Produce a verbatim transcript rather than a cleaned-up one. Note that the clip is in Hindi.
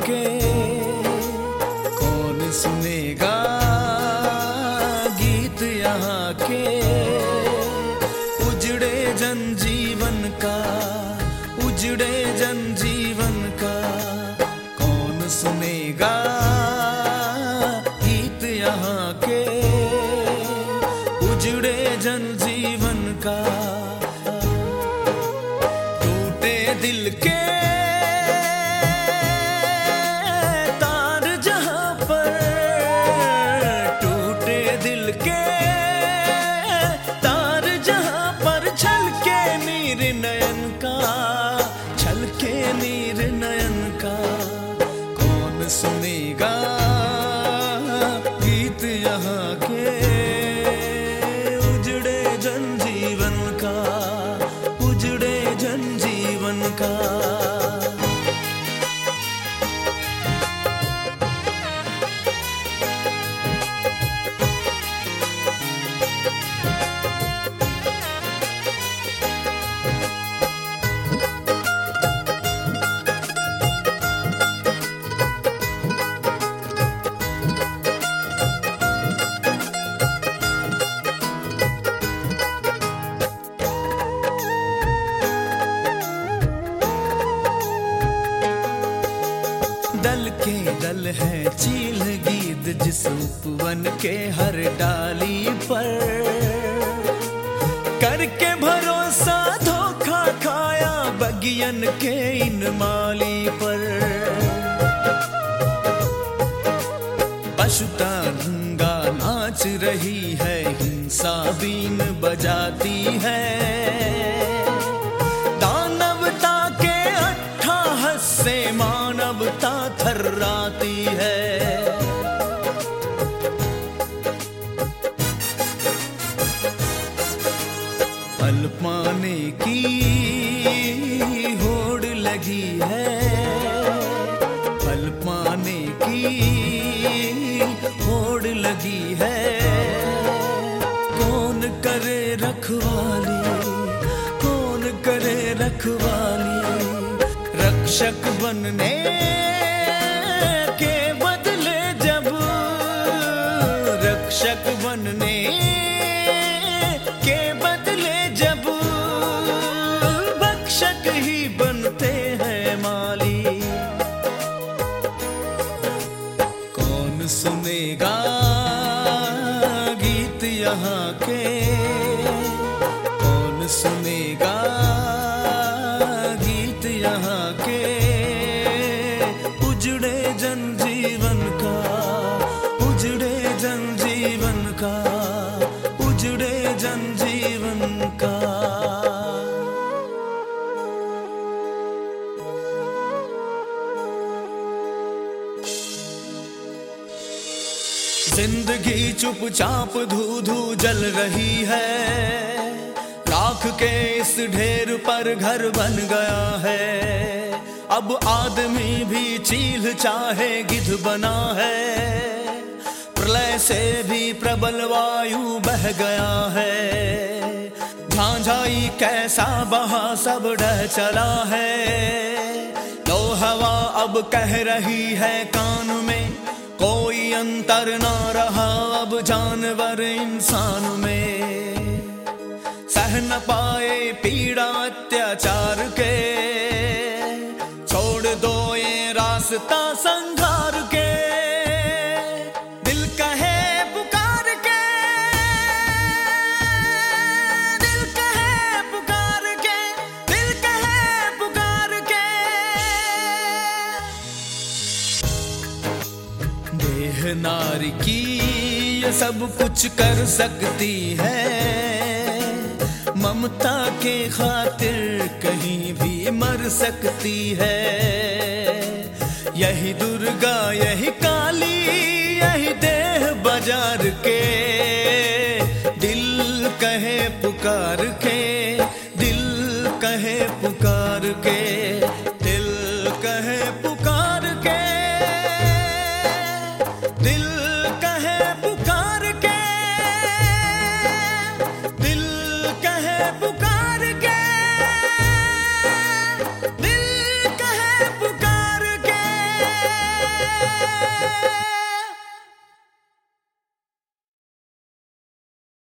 के कौन सुनेगा गीत यहाँ के। उजड़े जनजीवन का, उजड़े जनजीवन का कौन सुनेगा गीत यहाँ के। उजड़े जनजीवन का, टूटे दिल के तार जहां पर, टूटे दिल के तार जहां पर छलके नीर नयन का, छलके नीर नयन का कौन सुनेगा गीत यहाँ के। उजड़े जनजीवन का, उजड़े जनजीवन का। दल के दल है चील गीत जिस उपवन के हर डाली पर, करके भरोसा धोखा खाया बगियन के इन माली पर। पशुता ढूंगा नाच रही है, हिंसा बीन बजाती है, दानवता के अट्ठाहस से मानवता थर्राती है। फल पाने की होड़ लगी है, फल पाने की होड़ लगी है। कौन करे रखवाली, कौन करे रखवाली, रक्षक बनने के बदले जब, रक्षक बनने के बदले जब भक्षक ही बनते हैं माली। कौन सुनेगा गीत यहाँ के, कौन सुनेगा गीत यहाँ के। उजड़े जनजीवन का, उजड़े जनजीवन का, उजड़े जनजीवन का। जिंदगी चुपचाप धू धू जल रही है, राख के इस ढेर पर घर बन गया है। अब आदमी भी चील चाहे गिद्ध बना है, प्रलय से भी प्रबल वायु बह गया है। झांझाई कैसा बहा सब ढह चला है, लो हवा अब कह रही है कान में, कोई अंतर ना रहा अब जानवर इंसान में। सह न पाए पीड़ा अत्याचार के, छोड़ दो ये रास्ता संघार के। दिल कहे पुकार के, दिल कहे पुकार के, दिल कहे पुकार के। देह नारी की ये सब कुछ कर सकती है, ममता के खातिर कहीं भी मर सकती है। यही दुर्गा यही काली यही देह बाजार के, दिल कहे पुकार के, दिल कहे पुकार के, दिल कहे पुकार